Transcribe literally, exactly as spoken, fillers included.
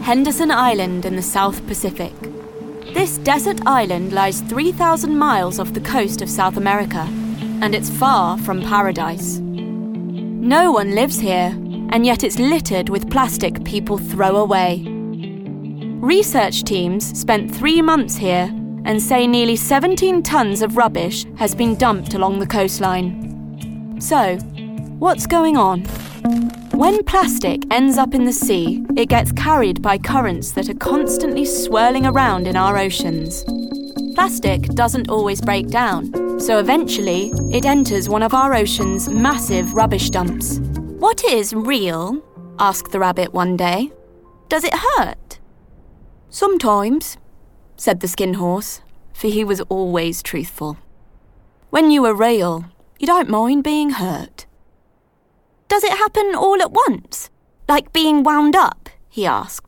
Henderson Island in the South Pacific. This desert island lies three thousand miles off the coast of South America, and it's far from paradise. No one lives here, and yet it's littered with plastic people throw away. Research teams spent three months here and say nearly seventeen tons of rubbish has been dumped along the coastline. So, what's going on? When plastic ends up in the sea, it gets carried by currents that are constantly swirling around in our oceans. Plastic doesn't always break down, so eventually it enters one of our ocean's massive rubbish dumps. "What is real?" asked the rabbit one day. "Does it hurt?" "Sometimes," said the skin horse, for he was always truthful. "When you are real, you don't mind being hurt." "Does it happen all at once, like being wound up?" he asked.